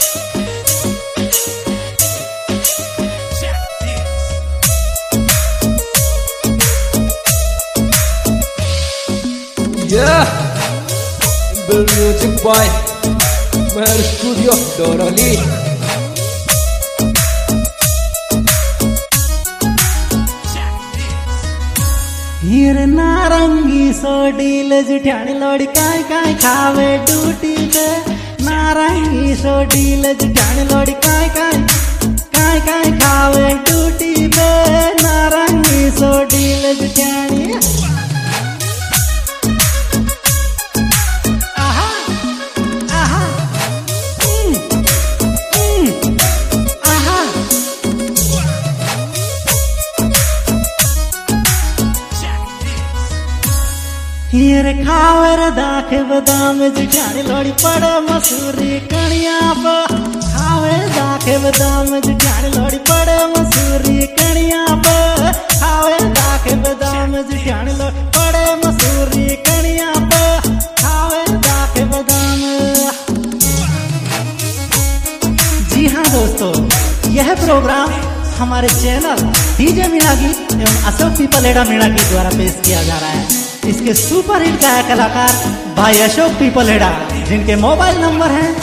Yeah, Bill Music by Mer Studio Dorali. Heer नारंगी सोडील जुठानी लोड़ी काय काय खावे टूटी में नारंगी सोडील जुठानी लोड़ी काय काय खावे टूटी में नारंगी सोडील जुठानी हीर खावर दाख बदाम जुठानी लोड़ी पड़े मसूरी कणिया पर खावे दाख बदाम जुठानी लोड़ी पड़े मसूरी कणिया पर खावे दाख बदाम जुठानी लोड़ी पड़े मसूरी कणिया पर खावे दाख बदाम। जी हाँ दोस्तों, यह प्रोग्राम हमारे चैनल डीजे मीणा गीत एवं अशोक पीपलेड़ा मीणा गीत द्वारा पेश किया जा रहा है। इसके सुपर हिट गायक कलाकार भाई अशोक पीपलेड़ा, जिनके मोबाइल नंबर है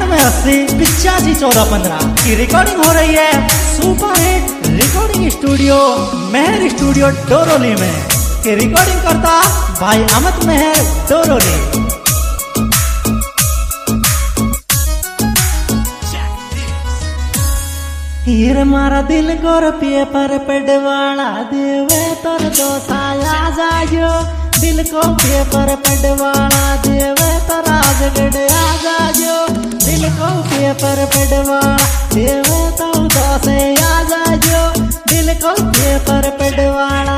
9680851415 की रिकॉर्डिंग हो रही है super hit recording studio Mehar studio Doroli में। की रिकॉर्डिंग करता भाई अमित मेहर डोरोली। हीर मारा दिल को रुपये पर पड़वाड़ा देवे तोर दोसाया जाजो दिल को पेपर पड़वाड़ा देवे तो राजगढ़ आ जाजो दिल को पेपर पड़वाड़ा देवे तो दोसे आ जाजो दिल को पेपर पड़वाड़ा।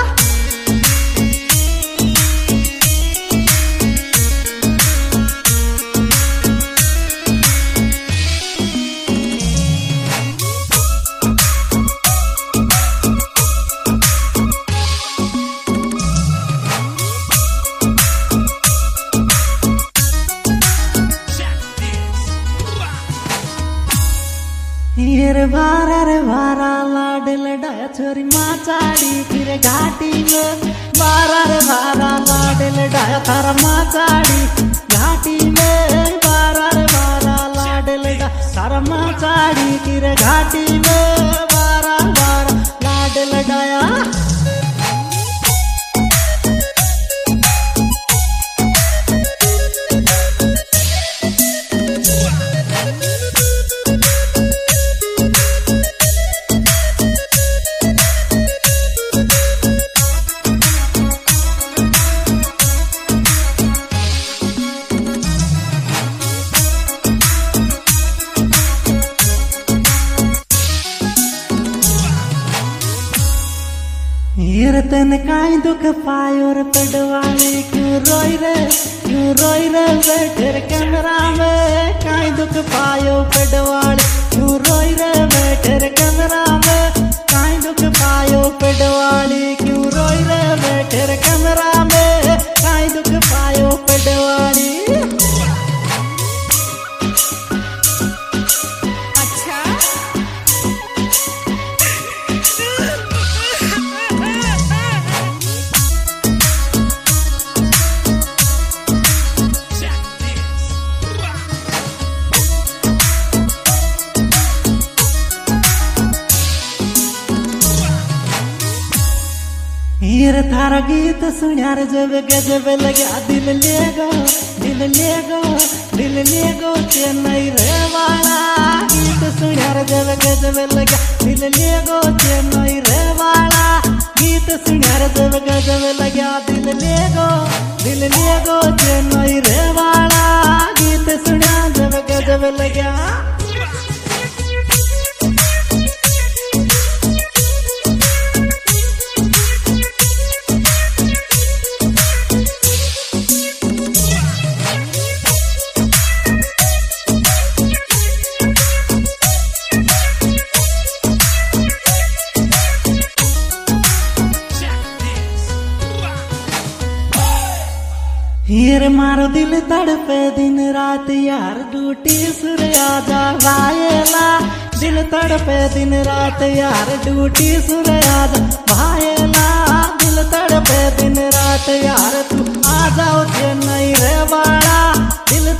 हीर भारा रे भारा लाडल डाया छोरी माचाड़ी फिर घाटी में भारा रे भारा लाडल डाया थारा माचाड़ी घाटी में भारा रे भारा लाडल डाया थारा माचाड़ी फिर घाटी में भारा भारा लाडल डाया। हीर तन काई दुख पायो रे पड़वाले क्यों रोई रे बैठे रे कैमरा में काई दुख पायो पड़वाले क्यों रोई रे बैठे रे कैमरा में काई दुख पायो पड़वाले क्यों रोई रे बैठे रे कैमरा में काई दुख पायो पड़वाले। हीर थारा गीत सुनार जब गजब लगा दिल ले गो चेन्नई रे वाला गीत सुनार जब गजब लगा दिल ले गो चेन्नई रे वाला गीत सुनार जब गजब लगा दिल ले गो चेन्नई रे वाला गीत सुना जब गजब लगा। हीर मा मारो दिल तड़पे दिन रात यार ड्यूटी सुर आजा भायला दिल तड़पे दिन रात यार ड्यूटी सुर आजा भायला दिल तड़पे दिन रात यार तू आ जाओ चेन्नई रे बाड़ा दिल